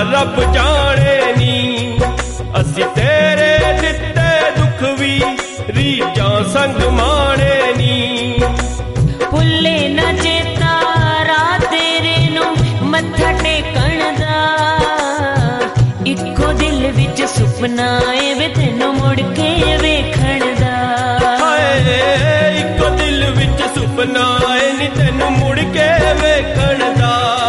रब जाने नी। असी तेरे दिते दुख भी रीझां संग माणे नी। भुल्ले न चेता रात तेरे नू मत्था टेकण दा। इक्को दिल विच सुपना ए वे तैनू मुड़ के वेखण दा। इक्को दिल विच सुपना ए नी तैनू मुड़ के वेखण दा।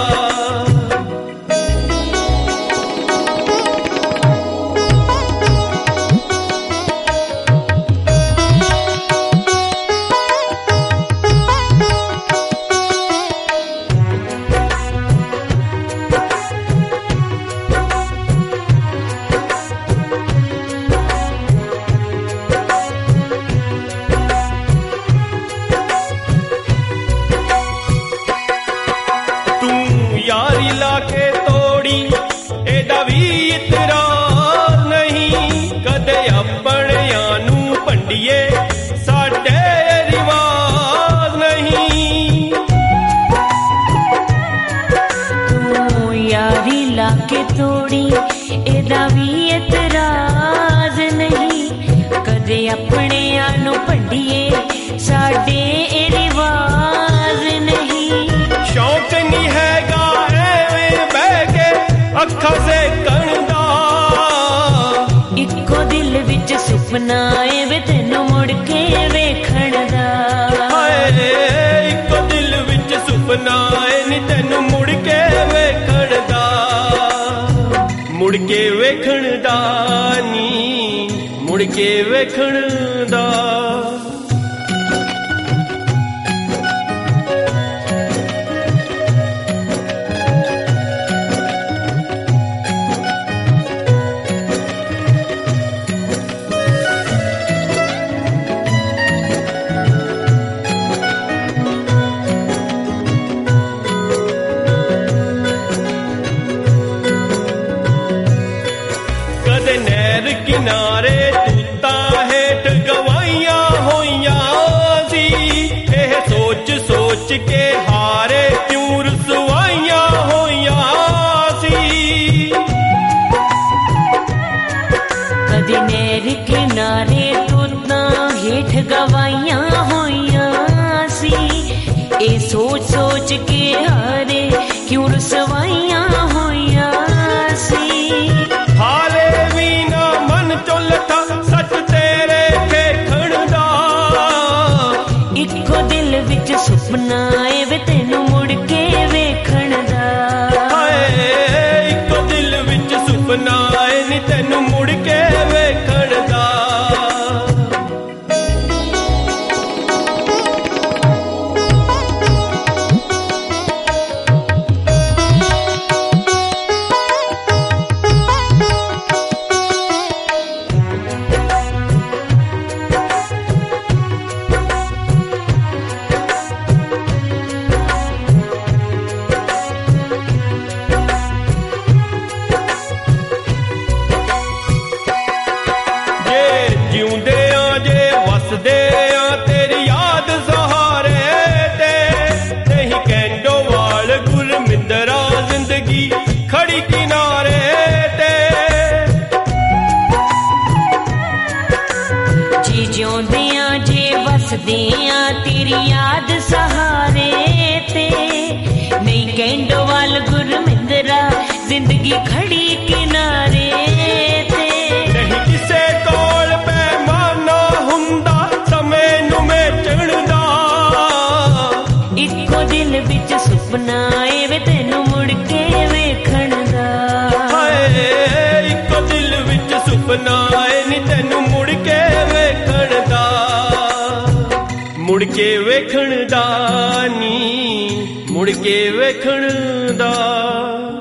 यारी लाके तोड़ी एदा भी इतराज नहीं। कदे अपनियां नू भंडिए साडे रिवाज नहीं। तू यारी लाके तोड़ी एदा भी इतराज नहीं। कदे अपनियां नू भंडिए साडे रिवाज नहीं। शौक नहीं हैगा अखा से कणदा। इक्को दिल विच सुपना ए वे तैनू मुड़ के वेखण दा। इक्को दिल विच सुपना ए नी तैनू मुड़ के वेखण दा। मुड़ के वेखण दा नी मुड़ के वेखण दा। कदे नहर किनारे तूता हेठ गवाइया होइया सी। एह सोच सोच के हारे क्यों रसवाइया होइया सी। कदे नहर किनारे तूता हेठ गवाइया होइया सी। ए सोच सोच के हारे क्यों रसवाइया होइया सी। हाले भी ना मन चुलता सच तेरे देखण दा। इक्को दिल विच सुपना ए वे तैनू मुड़ के वेखण दा। इक्को दिल विच सुपना ए नी तैनू मुड़ के वेखण दा। तेरी याद सहारे ते नहीं कैंडो वाल गुरमिंदरा जिंदगी खड़ी किनारे ते। जी जिउंदियां जे वसदियां तेरी याद सहारे ते। नहीं कैंडो वाल गुरमिंदरा जिंदगी खड़ी किनारे ते। नहीं किसे कोल पैमाना हुंदा समय नू मेचण दा। इक्को दिल विच सुपना ए वे तैनू मुड़ के वेखण दा। इक्को दिल विच सुपना ए नी तैनू मुड़ के वेखण दा। मुड़ के वेखण दा नी मुड़ के वेखण दा।